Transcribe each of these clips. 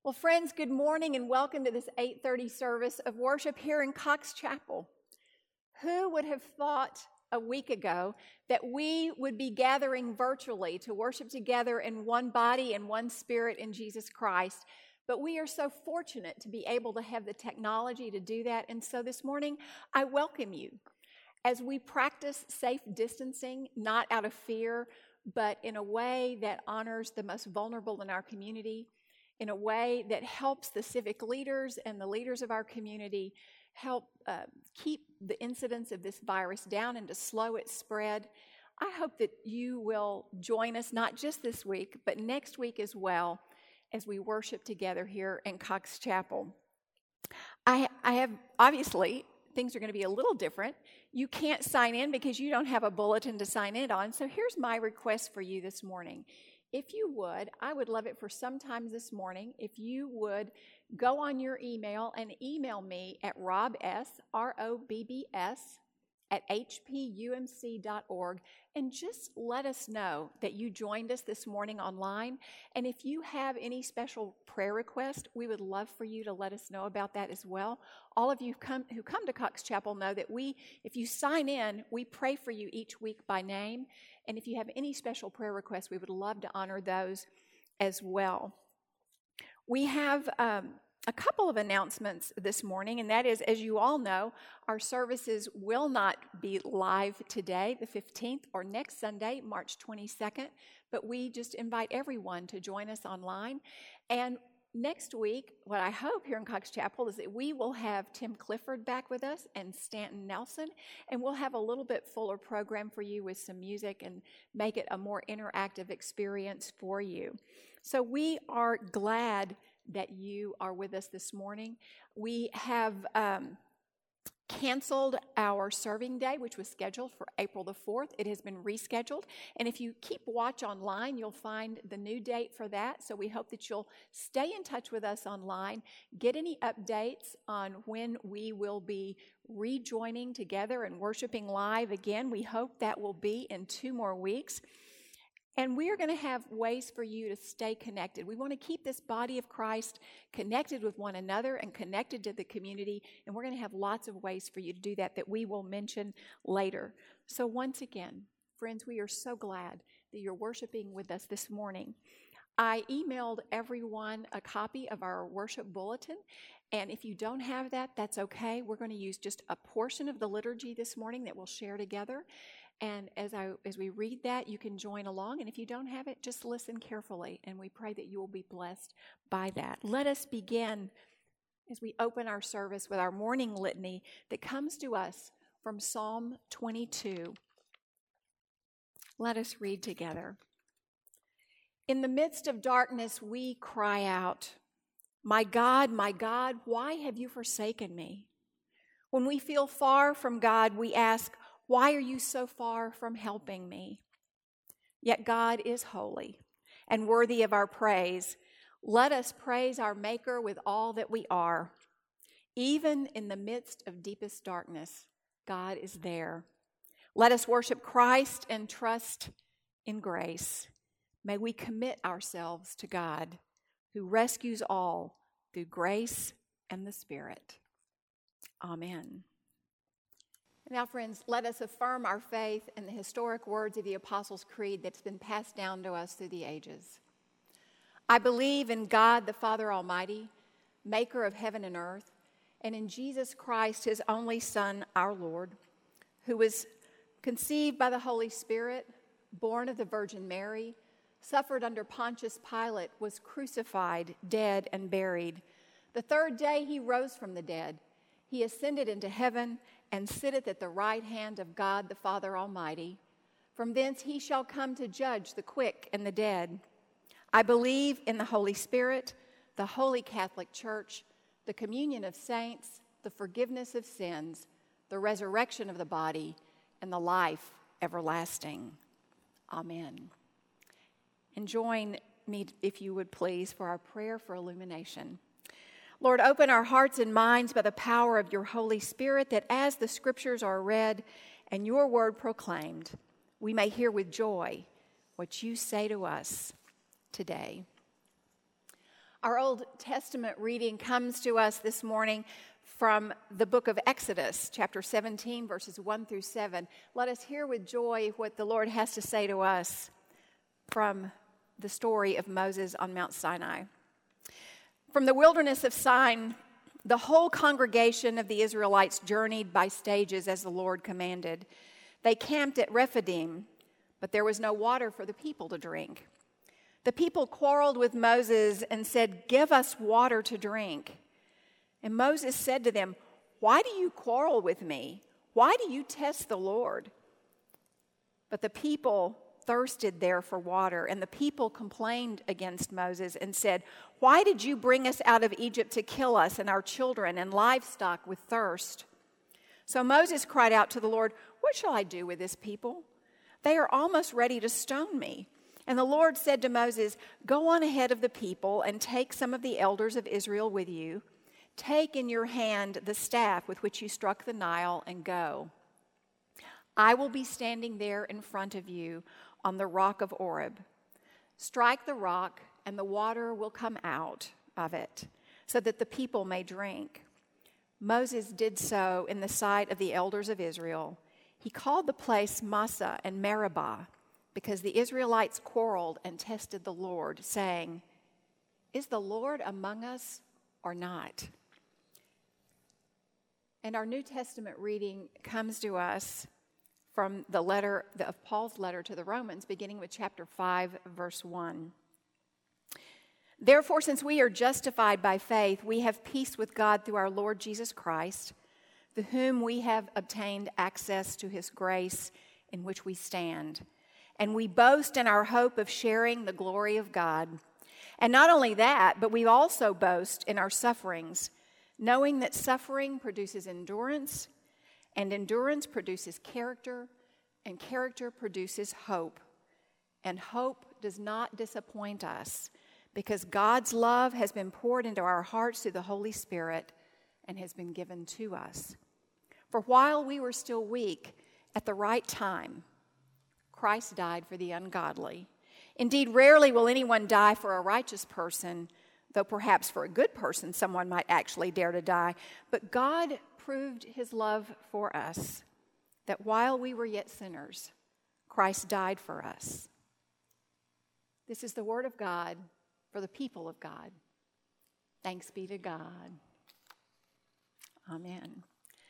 Well, friends, good morning and welcome to this 8:30 service of worship here in Cox Chapel. Who would have thought a week ago that we would be gathering virtually to worship together in one body and one spirit in Jesus Christ? But we are so fortunate to be able to have the technology to do that. And so this morning, I welcome you as we practice safe distancing, not out of fear, but in a way that honors the most vulnerable in our community, in a way that helps the civic leaders and the leaders of our community help keep the incidence of this virus down and to slow its spread. I hope that you will join us not just this week, but next week as well as we worship together here in Cox Chapel. I have, obviously, things are going to be a little different. You can't sign in because you don't have a bulletin to sign in on. So here's my request for you this morning. If you would, I would love it for sometime this morning, if you would go on your email and email me at robbs, R-O-B-B-S, at hpumc.org, and just let us know that you joined us this morning online. And if you have any special prayer request, we would love for you to let us know about that as well. All of you who come to Cox Chapel know that if you sign in, we pray for you each week by name. And if you have any special prayer requests, we would love to honor those as well. We have a couple of announcements this morning, and that is, as you all know, our services will not be live today, the 15th, or next Sunday, March 22nd, but we just invite everyone to join us online. And next week, what I hope here in Cox Chapel is that we will have Tim Clifford back with us and Stanton Nelson, and we'll have a little bit fuller program for you with some music and make it a more interactive experience for you. So we are glad that you are with us this morning. We have canceled our serving day, which was scheduled for April the 4th. It has been rescheduled. And if you keep watch online, you'll find the new date for that. So we hope that you'll stay in touch with us online, get any updates on when we will be rejoining together and worshiping live again. We hope that will be in 2 more weeks. And we are going to have ways for you to stay connected. We want to keep this body of Christ connected with one another and connected to the community. And we're going to have lots of ways for you to do that we will mention later. So once again, friends, we are so glad that you're worshiping with us this morning. I emailed everyone a copy of our worship bulletin. And if you don't have that, that's okay. We're going to use just a portion of the liturgy this morning that we'll share together. And as we read that, you can join along. And if you don't have it, just listen carefully. And we pray that you will be blessed by that. Let us begin as we open our service with our morning litany that comes to us from Psalm 22. Let us read together. In the midst of darkness, we cry out, my God, why have you forsaken me? When we feel far from God, we ask, why are you so far from helping me? Yet God is holy and worthy of our praise. Let us praise our Maker with all that we are. Even in the midst of deepest darkness, God is there. Let us worship Christ and trust in grace. May we commit ourselves to God, who rescues all through grace and the Spirit. Amen. Now, friends, let us affirm our faith in the historic words of the Apostles' Creed that's been passed down to us through the ages. I believe in God, the Father Almighty, maker of heaven and earth, and in Jesus Christ, his only Son, our Lord, who was conceived by the Holy Spirit, born of the Virgin Mary, suffered under Pontius Pilate, was crucified, dead, and buried. The 3rd day he rose from the dead. He ascended into heaven and sitteth at the right hand of God the Father Almighty. From thence he shall come to judge the quick and the dead. I believe in the Holy Spirit, the Holy Catholic Church, the communion of saints, the forgiveness of sins, the resurrection of the body, and the life everlasting. Amen. And join me, if you would please, for our prayer for illumination. Lord, open our hearts and minds by the power of your Holy Spirit, that as the Scriptures are read and your word proclaimed, we may hear with joy what you say to us today. Our Old Testament reading comes to us this morning from the book of Exodus, chapter 17, verses 1 through 7. Let us hear with joy what the Lord has to say to us from the story of Moses on Mount Sinai. From the wilderness of Sin, the whole congregation of the Israelites journeyed by stages as the Lord commanded. They camped at Rephidim, but there was no water for the people to drink. The people quarreled with Moses and said, "Give us water to drink." And Moses said to them, "Why do you quarrel with me? Why do you test the Lord?" But the people thirsted there for water, and the people complained against Moses and said, "Why did you bring us out of Egypt to kill us and our children and livestock with thirst?" So Moses cried out to the Lord, "What shall I do with this people? They are almost ready to stone me." And the Lord said to Moses, "Go on ahead of the people and take some of the elders of Israel with you. Take in your hand the staff with which you struck the Nile and go. I will be standing there in front of you on the rock of Oreb. Strike the rock and the water will come out of it so that the people may drink." Moses did so in the sight of the elders of Israel. He called the place Massah and Meribah, because the Israelites quarreled and tested the Lord, saying, "Is the Lord among us or not?" And our New Testament reading comes to us from the letter of Paul's letter to the Romans, beginning with chapter 5, verse 1. "Therefore, since we are justified by faith, we have peace with God through our Lord Jesus Christ, through whom we have obtained access to his grace in which we stand. And we boast in our hope of sharing the glory of God. And not only that, but we also boast in our sufferings, knowing that suffering produces endurance, and endurance produces character, and character produces hope. And hope does not disappoint us, because God's love has been poured into our hearts through the Holy Spirit and has been given to us. For while we were still weak, at the right time, Christ died for the ungodly. Indeed, rarely will anyone die for a righteous person, though perhaps for a good person someone might actually dare to die. But God proved his love for us, that while we were yet sinners, Christ died for us." This is the word of God for the people of God. Thanks be to God. Amen.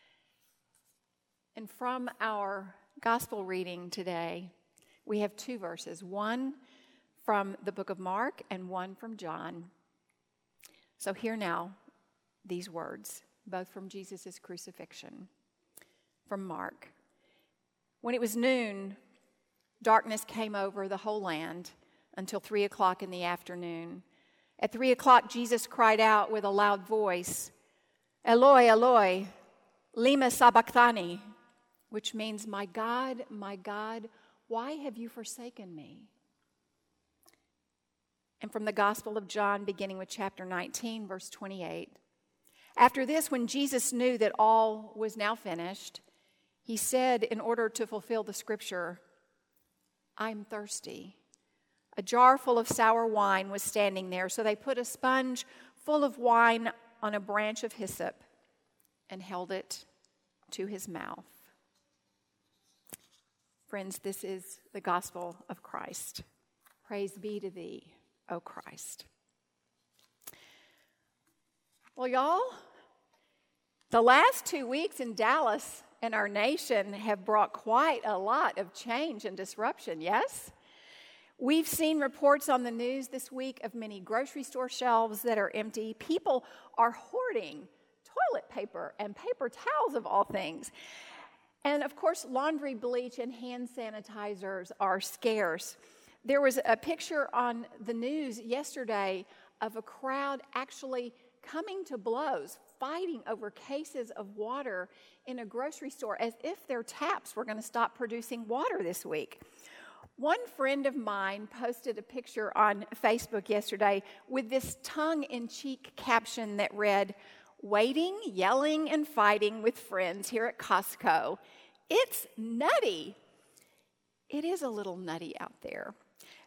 And from our gospel reading today, we have two verses, one from the book of Mark and one from John. So hear now these words, both from Jesus' crucifixion. From Mark. "When it was noon, darkness came over the whole land until 3:00 in the afternoon. At 3:00, Jesus cried out with a loud voice, 'Eloi, Eloi, lema sabachthani,' which means, my God, why have you forsaken me?" And from the Gospel of John, beginning with chapter 19, verse 28. "After this, when Jesus knew that all was now finished, he said, in order to fulfill the scripture, 'I'm thirsty.' A jar full of sour wine was standing there, so they put a sponge full of wine on a branch of hyssop and held it to his mouth." Friends, this is the gospel of Christ. Praise be to thee, O Christ. Well, y'all, the last 2 weeks in Dallas and our nation have brought quite a lot of change and disruption, yes? We've seen reports on the news this week of many grocery store shelves that are empty. People are hoarding toilet paper and paper towels, of all things. And, of course, laundry bleach and hand sanitizers are scarce. There was a picture on the news yesterday of a crowd actually coming to blows, fighting over cases of water in a grocery store as if their taps were going to stop producing water this week. One friend of mine posted a picture on Facebook yesterday with this tongue-in-cheek caption that read, "Waiting, yelling, and fighting with friends here at Costco. It's nutty." It is a little nutty out there.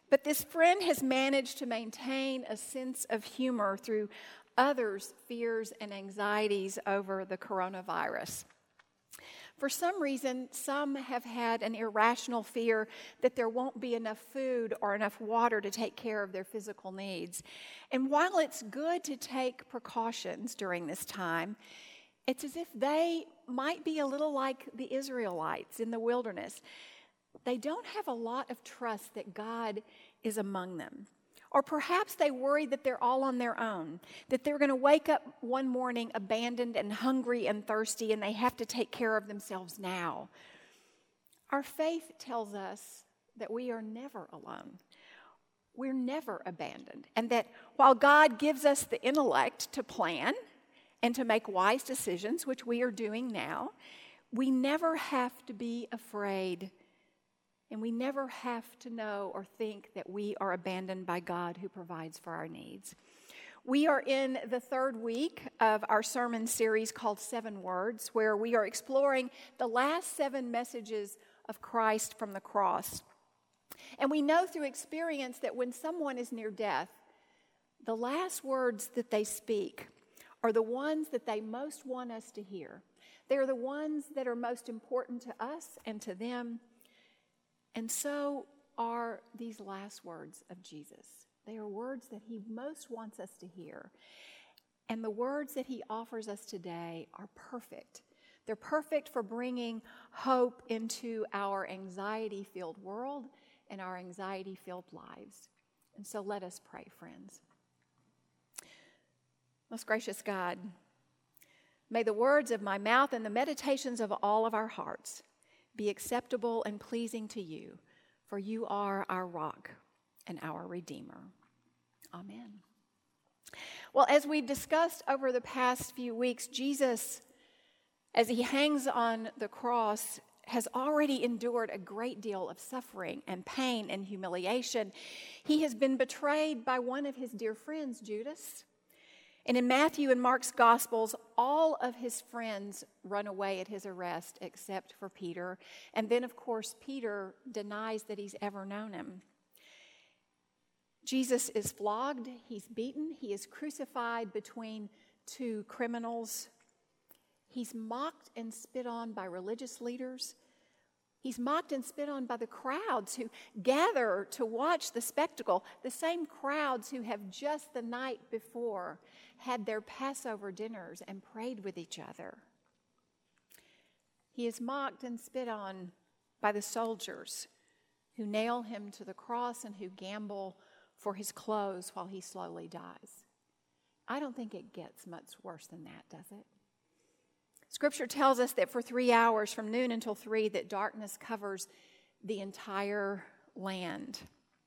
But this friend has managed to maintain a sense of humor through others' fears and anxieties over the coronavirus. For some reason, some have had an irrational fear that there won't be enough food or enough water to take care of their physical needs. And while it's good to take precautions during this time, it's as if they might be a little like the Israelites in the wilderness. They don't have a lot of trust that God is among them. Or perhaps they worry that they're all on their own, that they're going to wake up one morning abandoned and hungry and thirsty, and they have to take care of themselves now. Our faith tells us that we are never alone. We're never abandoned. And that while God gives us the intellect to plan and to make wise decisions, which we are doing now, we never have to be afraid. And we never have to know or think that we are abandoned by God who provides for our needs. We are in the third week of our sermon series called 7 Words, where we are exploring the last 7 messages of Christ from the cross. And we know through experience that when someone is near death, the last words that they speak are the ones that they most want us to hear. They're the ones that are most important to us and to them. And so are these last words of Jesus. They are words that he most wants us to hear. And the words that he offers us today are perfect. They're perfect for bringing hope into our anxiety-filled world and our anxiety-filled lives. And so let us pray, friends. Most gracious God, may the words of my mouth and the meditations of all of our hearts be acceptable and pleasing to you, for you are our rock and our Redeemer. Amen. Well, as we've discussed over the past few weeks, Jesus, as he hangs on the cross, has already endured a great deal of suffering and pain and humiliation. He has been betrayed by one of his dear friends, Judas. And in Matthew and Mark's Gospels, all of his friends run away at his arrest except for Peter. And then, of course, Peter denies that he's ever known him. Jesus is flogged, he's beaten, he is crucified between 2 criminals. He's mocked and spit on by religious leaders. He's mocked and spit on by the crowds who gather to watch the spectacle, the same crowds who have just the night before had their Passover dinners and prayed with each other. He is mocked and spit on by the soldiers who nail him to the cross and who gamble for his clothes while he slowly dies. I don't think it gets much worse than that, does it? Scripture tells us that for 3 hours, from noon until 3, that darkness covers the entire land.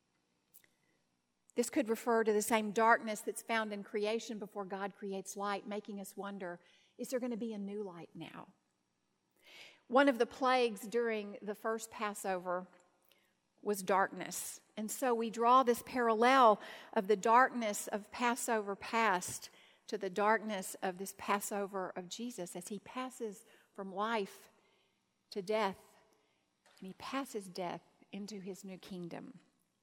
This could refer to the same darkness that's found in creation before God creates light, making us wonder, is there going to be a new light now? One of the plagues during the first Passover was darkness. And so we draw this parallel of the darkness of Passover past to the darkness of this Passover of Jesus as he passes from life to death, and he passes death into his new kingdom.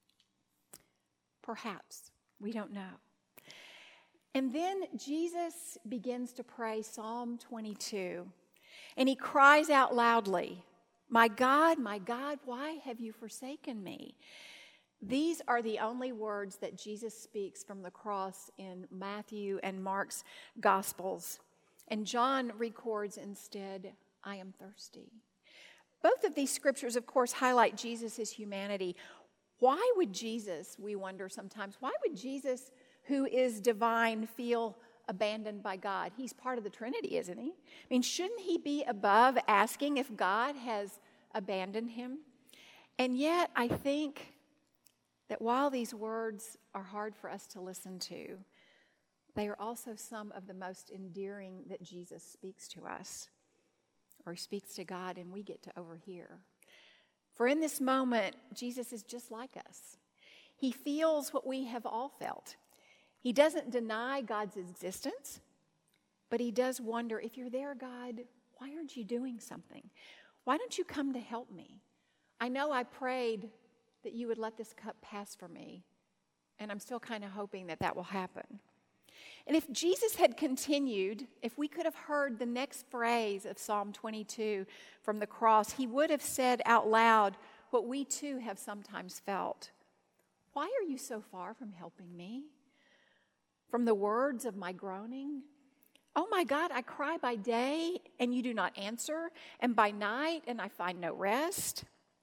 Perhaps. We don't know. And then Jesus begins to pray Psalm 22, and he cries out loudly, my God, why have you forsaken me?" These are the only words that Jesus speaks from the cross in Matthew and Mark's Gospels. And John records instead, "I am thirsty." Both of these scriptures, of course, highlight Jesus' humanity. Why would Jesus, we wonder sometimes, why would Jesus, who is divine, feel abandoned by God? He's part of the Trinity, isn't he? I mean, shouldn't he be above asking if God has abandoned him? And yet, I think that while these words are hard for us to listen to, they are also some of the most endearing that Jesus speaks to us, or he speaks to God and we get to overhear. For in this moment, Jesus is just like us. He feels what we have all felt. He doesn't deny God's existence, but he does wonder, if you're there, God, why aren't you doing something? Why don't you come to help me? I know I prayed that you would let this cup pass from me. And I'm still kind of hoping that that will happen. And if Jesus had continued, if we could have heard the next phrase of Psalm 22 from the cross, he would have said out loud what we too have sometimes felt. Why are you so far from helping me? From the words of my groaning? Oh my God, I cry by day and you do not answer, and by night and I find no rest.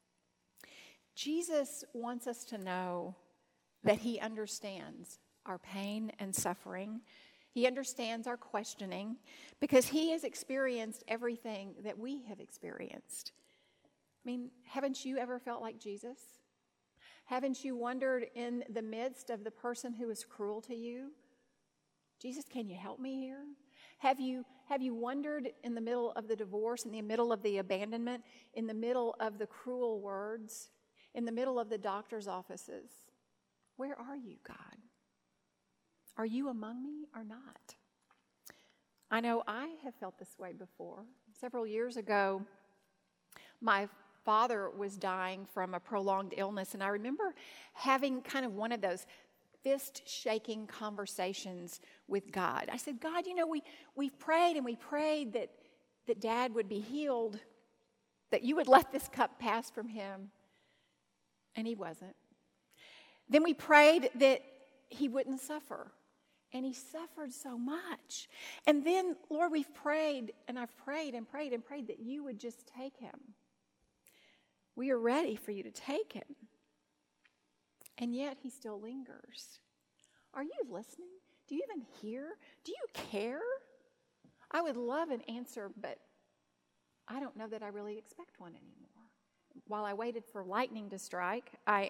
Jesus wants us to know that he understands our pain and suffering. He understands our questioning because he has experienced everything that we have experienced. I mean, haven't you ever felt like Jesus? Haven't you wondered in the midst of the person who is cruel to you, Jesus, can you help me here? Have you wondered in the middle of the divorce, in the middle of the abandonment, in the middle of the cruel words, in the middle of the doctor's offices, where are you, God? Are you among me or not? I know I have felt this way before. Several years ago, my father was dying from a prolonged illness, and I remember having kind of one of those fist-shaking conversations with God. I said, God, we've prayed and we prayed that Dad would be healed, that you would let this cup pass from him, and he wasn't. Then we prayed that he wouldn't suffer. And he suffered so much. And then, Lord, we've prayed, and I've prayed and prayed and prayed that you would just take him. We are ready for you to take him. And yet he still lingers. Are you listening? Do you even hear? Do you care? I would love an answer, but I don't know that I really expect one anymore. While I waited for lightning to strike, I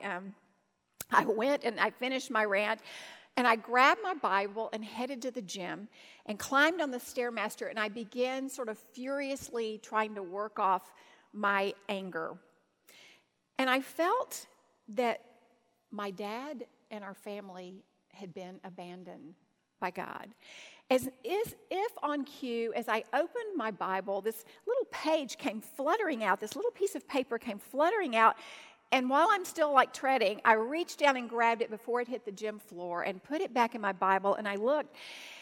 went and I finished my rant. And I grabbed my Bible and headed to the gym and climbed on the Stairmaster, and I began sort of furiously trying to work off my anger. And I felt that my dad and our family had been abandoned by God. As if on cue, as I opened my Bible, this little page came fluttering out, this little piece of paper came fluttering out. And while I'm still like treading, I reached down and grabbed it before it hit the gym floor and put it back in my Bible, and I looked.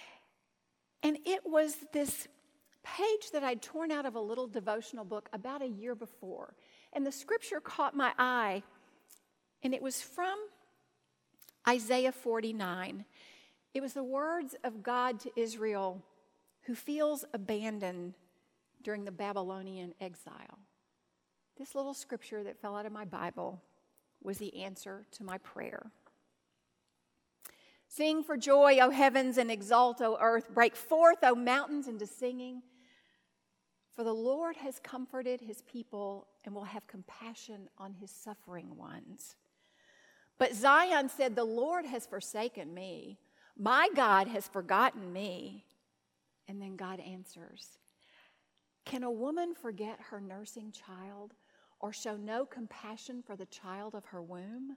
And it was this page that I'd torn out of a little devotional book about a year before. And the scripture caught my eye, and it was from Isaiah 49. It was the words of God to Israel, who feels abandoned during the Babylonian exile. This little scripture that fell out of my Bible was the answer to my prayer. Sing for joy, O heavens, and exult, O earth. Break forth, O mountains, into singing. For the Lord has comforted his people and will have compassion on his suffering ones. But Zion said, the Lord has forsaken me. My God has forgotten me. And then God answers, can a woman forget her nursing child, or show no compassion for the child of her womb?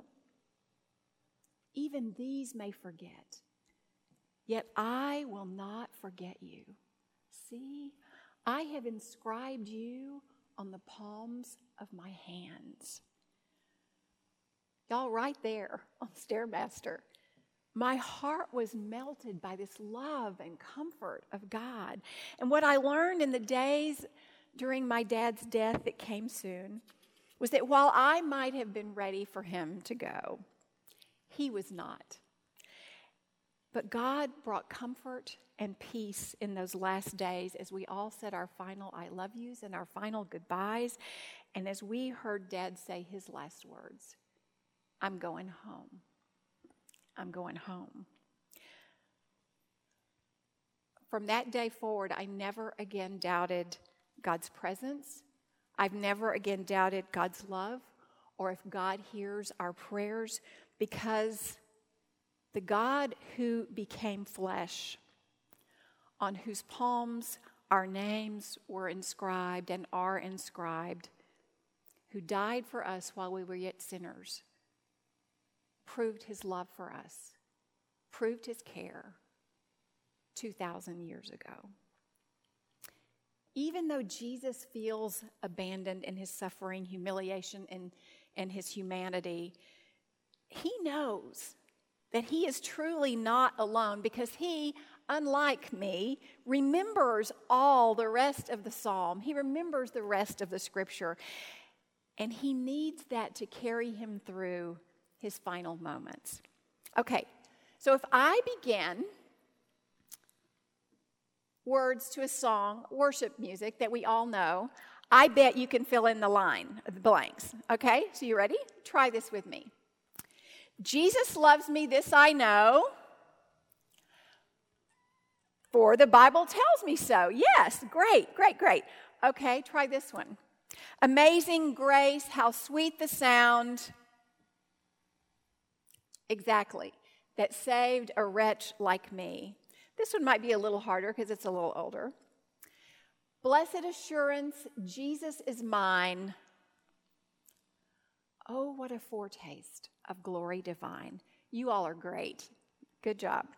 Even these may forget, yet I will not forget you. See, I have inscribed you on the palms of my hands. Y'all, right there on Stairmaster, my heart was melted by this love and comfort of God. And what I learned in the days during my dad's death that came soon was that while I might have been ready for him to go, he was not. But God brought comfort and peace in those last days as we all said our final I love yous and our final goodbyes, and as we heard Dad say his last words, I'm going home. I'm going home. From that day forward, I never again doubted God's presence. I've never again doubted God's love or if God hears our prayers, because the God who became flesh, on whose palms our names were inscribed and are inscribed, who died for us while we were yet sinners, proved his love for us, proved his care 2,000 years ago. Even though Jesus feels abandoned in his suffering, humiliation, in his humanity, he knows that he is truly not alone because he, unlike me, remembers all the rest of the psalm. He remembers the rest of the scripture. And he needs that to carry him through his final moments. Okay, so if I begin words to a song, worship music that we all know, I bet you can fill in the blanks. Okay, so you ready? Try this with me. Jesus loves me, this I know, for the Bible tells me so. Yes, great. Okay, try this one. Amazing grace, how sweet the sound. Exactly. That saved a wretch like me. This one might be a little harder because it's a little older. Blessed assurance, Jesus is mine. Oh, what a foretaste of glory divine. You all are great. Good job.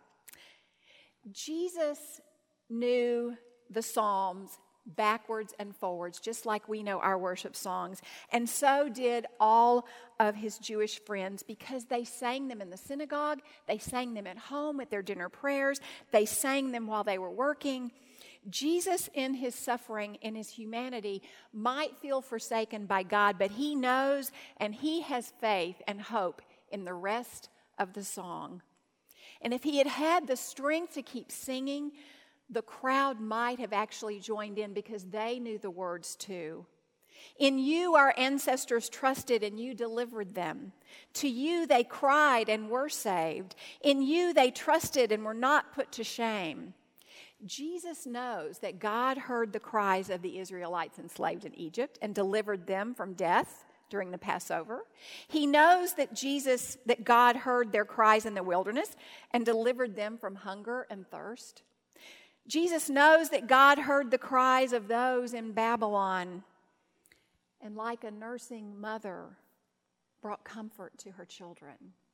Jesus knew the Psalms backwards and forwards, just like we know our worship songs. And so did all of his Jewish friends, because they sang them in the synagogue, they sang them at home at their dinner prayers, they sang them while they were working. Jesus, in his suffering, in his humanity, might feel forsaken by God, but he knows and he has faith and hope in the rest of the song. And if he had had the strength to keep singing, the crowd might have actually joined in because they knew the words too. In you our ancestors trusted and you delivered them. To you they cried and were saved. In you they trusted and were not put to shame. Jesus knows that God heard the cries of the Israelites enslaved in Egypt and delivered them from death during the Passover. He knows that God heard their cries in the wilderness and delivered them from hunger and thirst. Jesus knows that God heard the cries of those in Babylon and, like a nursing mother, brought comfort to her children.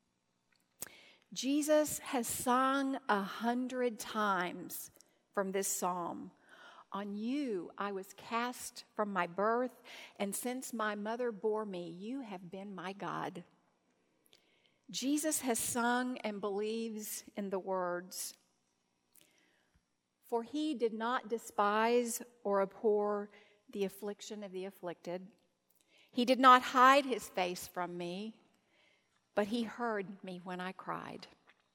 Jesus has sung 100 times from this psalm. On you I was cast from my birth, and since my mother bore me, you have been my God. Jesus has sung and believes in the words, for he did not despise or abhor the affliction of the afflicted. He did not hide his face from me, but he heard me when I cried.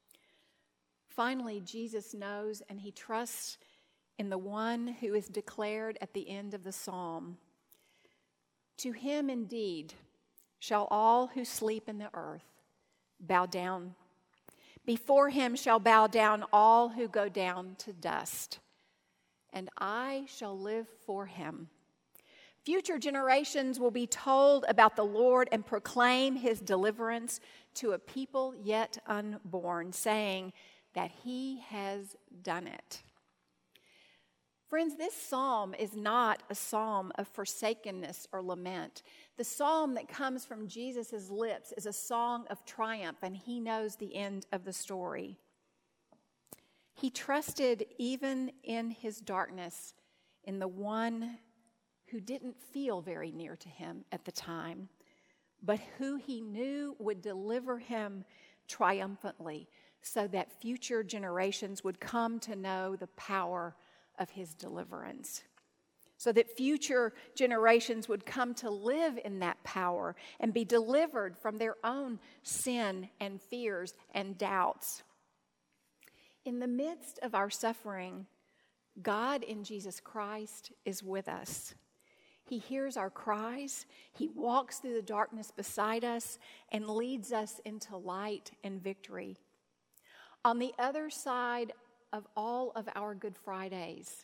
Finally, Jesus knows and he trusts in the one who is declared at the end of the psalm. To him indeed shall all who sleep in the earth bow down. Before him shall bow down all who go down to dust, and I shall live for him. Future generations will be told about the Lord and proclaim his deliverance to a people yet unborn, saying that he has done it. Friends, this psalm is not a psalm of forsakenness or lament. The psalm that comes from Jesus' lips is a song of triumph, and he knows the end of the story. He trusted even in his darkness in the one who didn't feel very near to him at the time, but who he knew would deliver him triumphantly so that future generations would come to know the power of his deliverance, so that future generations would come to live in that power and be delivered from their own sin and fears and doubts. In the midst of our suffering, God in Jesus Christ is with us. He hears our cries, he walks through the darkness beside us, and leads us into light and victory. On the other side of all of our Good Fridays,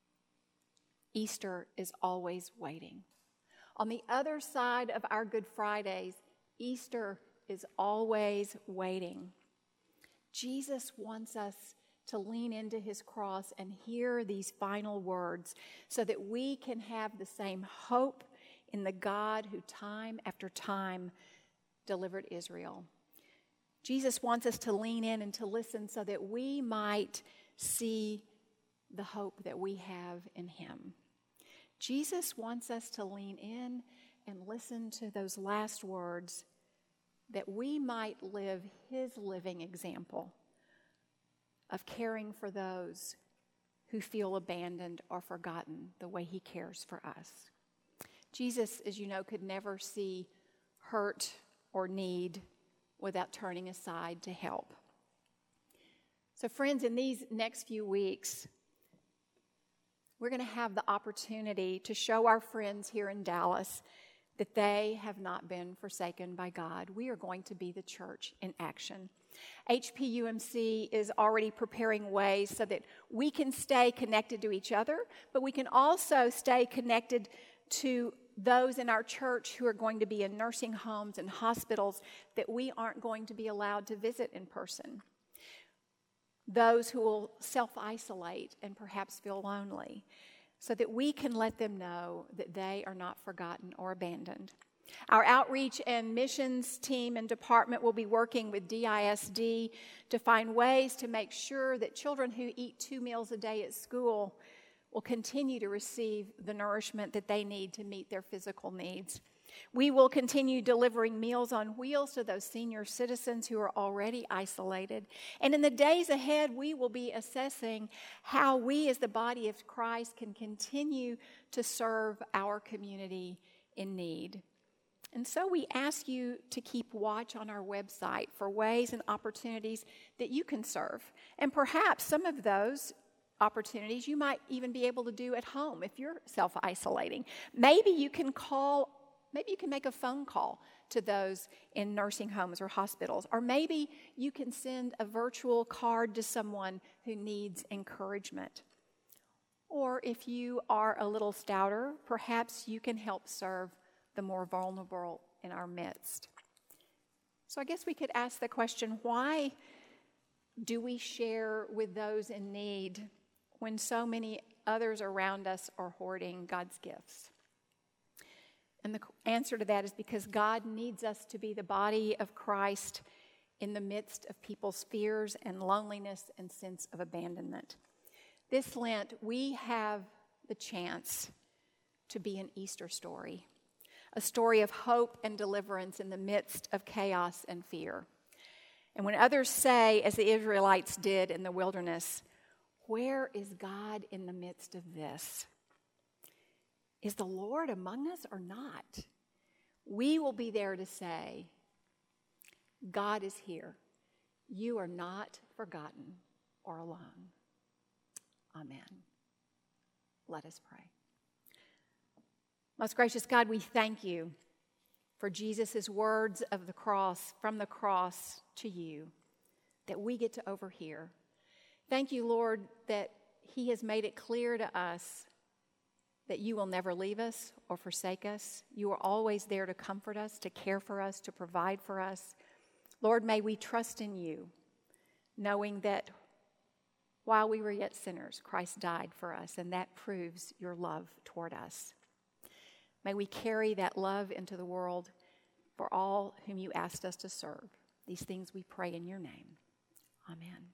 Easter is always waiting. On the other side of our Good Fridays, Easter is always waiting. Jesus wants us to lean into his cross and hear these final words so that we can have the same hope in the God who time after time delivered Israel. Jesus wants us to lean in and to listen so that we might see the hope that we have in him. Jesus wants us to lean in and listen to those last words, that we might live his living example of caring for those who feel abandoned or forgotten the way he cares for us. Jesus, as you know, could never see hurt or need without turning aside to help. So friends, in these next few weeks, we're going to have the opportunity to show our friends here in Dallas that they have not been forsaken by God. We are going to be the church in action. HPUMC is already preparing ways so that we can stay connected to each other, but we can also stay connected to those in our church who are going to be in nursing homes and hospitals that we aren't going to be allowed to visit in person. Those who will self-isolate and perhaps feel lonely, so that we can let them know that they are not forgotten or abandoned. Our outreach and missions team and department will be working with DISD to find ways to make sure that children who eat 2 meals a day at school will continue to receive the nourishment that they need to meet their physical needs. We will continue delivering Meals on Wheels to those senior citizens who are already isolated. And in the days ahead, we will be assessing how we as the body of Christ can continue to serve our community in need. And so we ask you to keep watch on our website for ways and opportunities that you can serve. And perhaps some of those opportunities you might even be able to do at home if you're self-isolating. Maybe you can make a phone call to those in nursing homes or hospitals. Or maybe you can send a virtual card to someone who needs encouragement. Or if you are a little stouter, perhaps you can help serve the more vulnerable in our midst. So I guess we could ask the question, why do we share with those in need when so many others around us are hoarding God's gifts? And the answer to that is because God needs us to be the body of Christ in the midst of people's fears and loneliness and sense of abandonment. This Lent, we have the chance to be an Easter story, a story of hope and deliverance in the midst of chaos and fear. And when others say, as the Israelites did in the wilderness, "Where is God in the midst of this? Is the Lord among us or not?" We will be there to say, God is here. You are not forgotten or alone. Amen. Let us pray. Most gracious God, we thank you for Jesus' words of the cross, from the cross to you, that we get to overhear. Thank you, Lord, that he has made it clear to us that you will never leave us or forsake us. You are always there to comfort us, to care for us, to provide for us. Lord, may we trust in you, knowing that while we were yet sinners, Christ died for us, and that proves your love toward us. May we carry that love into the world for all whom you asked us to serve. These things we pray in your name. Amen.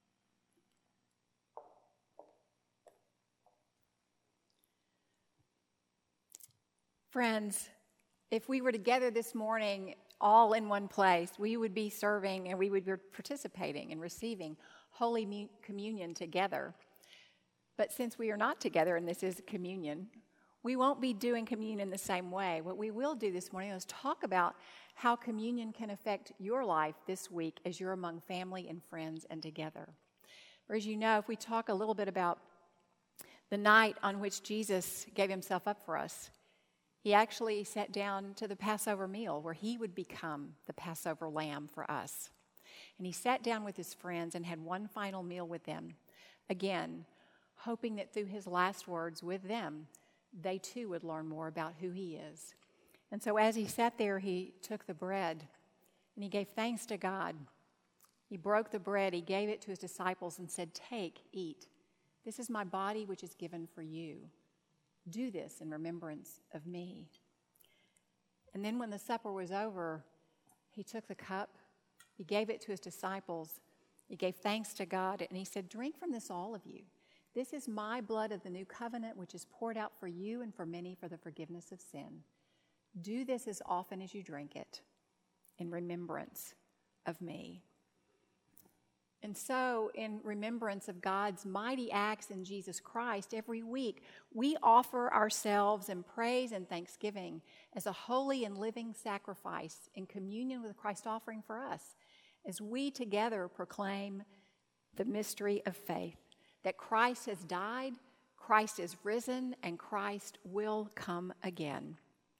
Friends, if we were together this morning all in one place, we would be serving and we would be participating and receiving Holy Communion together. But since we are not together and this is communion, we won't be doing communion the same way. What we will do this morning is talk about how communion can affect your life this week as you're among family and friends and together. For as you know, if we talk a little bit about the night on which Jesus gave himself up for us, he actually sat down to the Passover meal where he would become the Passover lamb for us. And he sat down with his friends and had one final meal with them, again, hoping that through his last words with them, they too would learn more about who he is. And so as he sat there, he took the bread and he gave thanks to God. He broke the bread, he gave it to his disciples and said, "Take, eat. This is my body which is given for you. Do this in remembrance of me." And then when the supper was over, he took the cup, he gave it to his disciples, he gave thanks to God, and he said, "Drink from this, all of you. This is my blood of the new covenant, which is poured out for you and for many for the forgiveness of sin. Do this as often as you drink it in remembrance of me. And so, in remembrance of God's mighty acts in Jesus Christ, every week we offer ourselves in praise and thanksgiving as a holy and living sacrifice in communion with Christ's offering for us, as we together proclaim the mystery of faith, that Christ has died, Christ is risen, and Christ will come again.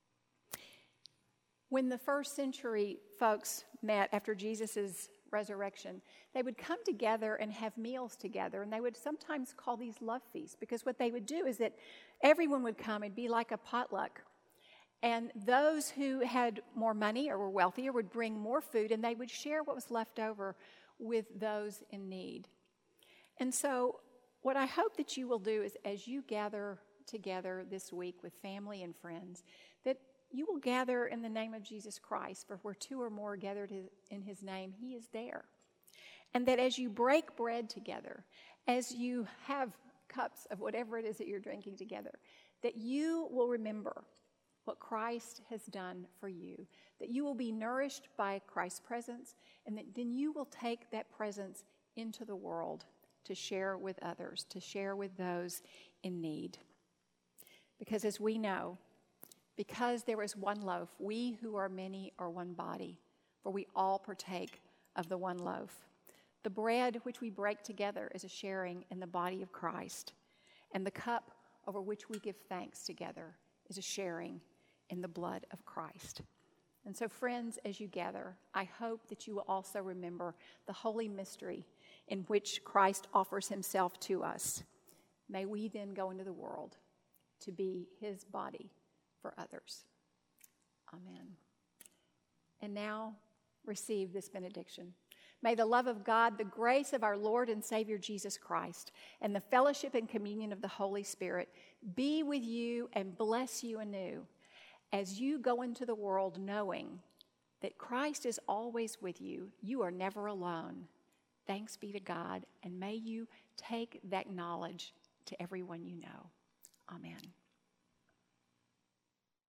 When the first century folks met after Jesus' resurrection, they would come together and have meals together, and they would sometimes call these love feasts, because what they would do is that everyone would come. It'd be like a potluck, and those who had more money or were wealthier would bring more food, and they would share what was left over with those in need. And so what I hope that you will do is, as you gather together this week with family and friends, that you will gather in the name of Jesus Christ, for where two or more are gathered in his name, he is there. And that as you break bread together, as you have cups of whatever it is that you're drinking together, that you will remember what Christ has done for you, that you will be nourished by Christ's presence, and that then you will take that presence into the world to share with others, to share with those in need. Because as we know, because there is one loaf, we who are many are one body, for we all partake of the one loaf. The bread which we break together is a sharing in the body of Christ, and the cup over which we give thanks together is a sharing in the blood of Christ. And so, friends, as you gather, I hope that you will also remember the holy mystery in which Christ offers himself to us. May we then go into the world to be his body for others. Amen. And now receive this benediction. May the love of God, the grace of our Lord and Savior Jesus Christ, and the fellowship and communion of the Holy Spirit be with you and bless you anew as you go into the world knowing that Christ is always with you. You are never alone. Thanks be to God, and may you take that knowledge to everyone you know. Amen.